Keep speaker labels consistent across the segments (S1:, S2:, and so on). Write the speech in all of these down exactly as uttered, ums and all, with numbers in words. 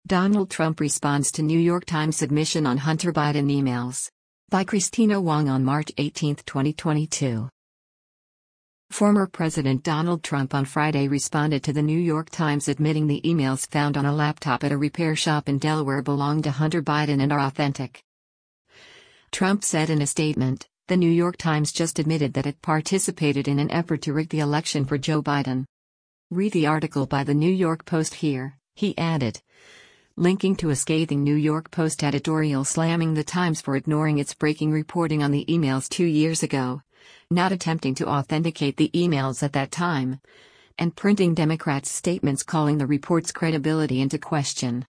S1: Donald Trump responds to New York Times submission on Hunter Biden emails. By Christina Wong on March eighteenth, twenty twenty-two. Former President Donald Trump on Friday responded to the New York Times admitting the emails found on a laptop at a repair shop in Delaware belonged to Hunter Biden and are authentic. Trump said in a statement, "The New York Times just admitted that it participated in an effort to rig the election for Joe Biden. Read the article by the New York Post here," he added, linking to a scathing New York Post editorial slamming the Times for ignoring its breaking reporting on the emails two years ago, not attempting to authenticate the emails at that time, and printing Democrats' statements calling the report's credibility into question.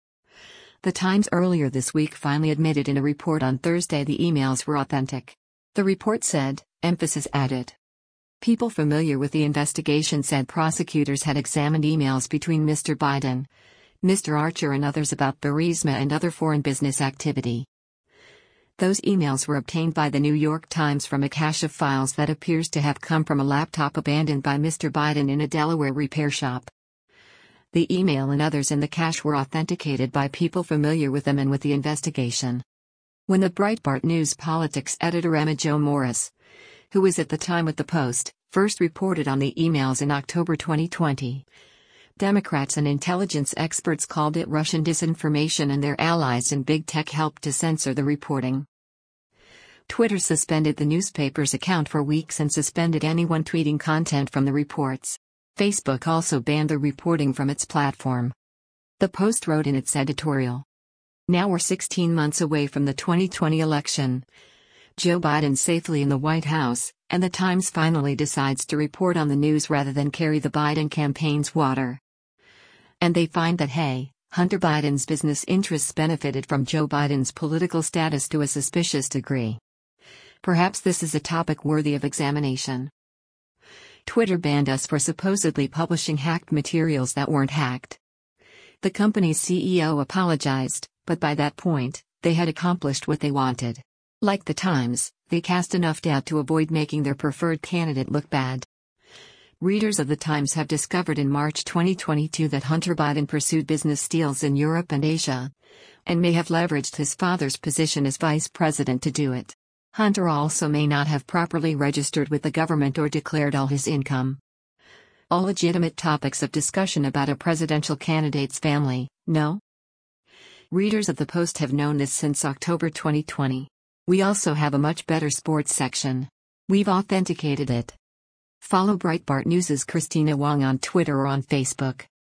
S1: The Times earlier this week finally admitted in a report on Thursday the emails were authentic. The report said, emphasis added. People familiar with the investigation said prosecutors had examined emails between Mister Biden, Mister Archer and others about Burisma and other foreign business activity. Those emails were obtained by the New York Times from a cache of files that appears to have come from a laptop abandoned by Mister Biden in a Delaware repair shop. The email and others in the cache were authenticated by people familiar with them and with the investigation. When the Breitbart News politics editor Emma Jo Morris, who was at the time with the Post, first reported on the emails in October twenty twenty, Democrats and intelligence experts called it Russian disinformation and their allies in big tech helped to censor the reporting. Twitter suspended the newspaper's account for weeks and suspended anyone tweeting content from the reports. Facebook also banned the reporting from its platform. The Post wrote in its editorial, "Now we're sixteen months away from the twenty twenty election. Joe Biden safely in the White House, and the Times finally decides to report on the news rather than carry the Biden campaign's water. And they find that hey, Hunter Biden's business interests benefited from Joe Biden's political status to a suspicious degree. Perhaps this is a topic worthy of examination. Twitter banned us for supposedly publishing hacked materials that weren't hacked. The company's C E O apologized, but by that point, they had accomplished what they wanted. Like the Times, they cast enough doubt to avoid making their preferred candidate look bad." Readers of the Times have discovered in March twenty twenty-two that Hunter Biden pursued business deals in Europe and Asia, and may have leveraged his father's position as vice president to do it. Hunter also may not have properly registered with the government or declared all his income. All legitimate topics of discussion about a presidential candidate's family, no? Readers of the Post have known this since October twenty twenty. We also have a much better sports section. We've authenticated it. Follow Breitbart News' Christina Wong on Twitter or on Facebook.